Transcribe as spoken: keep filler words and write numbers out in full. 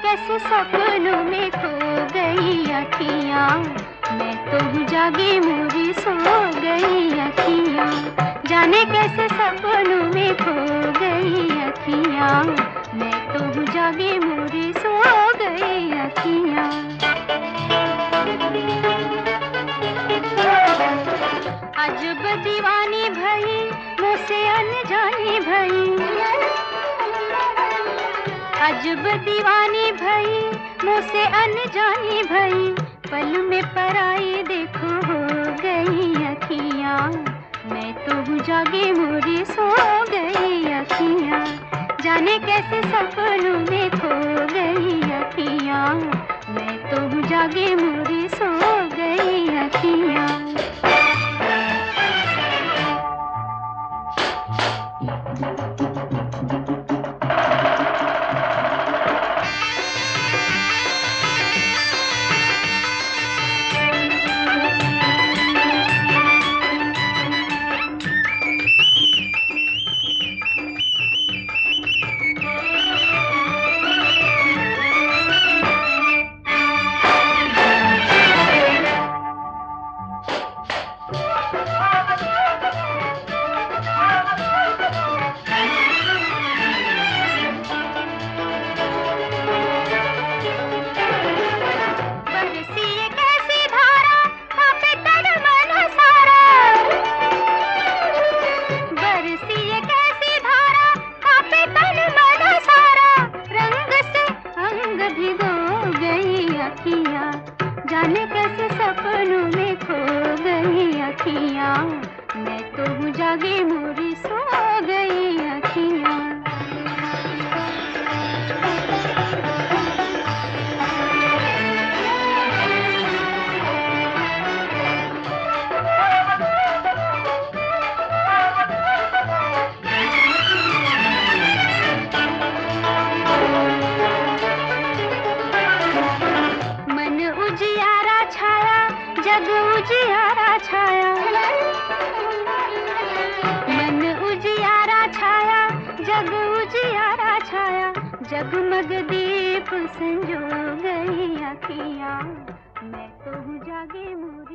कैसे सपनों में खो गई अखियाँ, मैं तो हूँ जागी मोरी सो गई अखियाँ। जाने कैसे सपनों में खो गई अखियाँ, मैं तो हूँ जागी मोरी सो गई अखियाँ। अजब दीवानी भई मुझसे अनजानी भई, अजब दीवानी भई मुझसे अनजानी भई, पल में पराई देखो हो गई अखियाँ, मैं तो हूँ जागी मोरी सो गई अखियाँ। जाने कैसे सपनों में खो गई अखियाँ, मैं तो हूँ जागी मोरी सो गई अखियाँ। जाने कैसे सपनों में खो गई अखियाँ, मैं तो हूँ जागी मोरी सो गई अखियाँ। जग उजियारा छाया, मन उजियारा छाया, जग उजियारा छाया, जगमग दीप संजो गई अखियाँ, मैं तो हूँ जागी मोरी।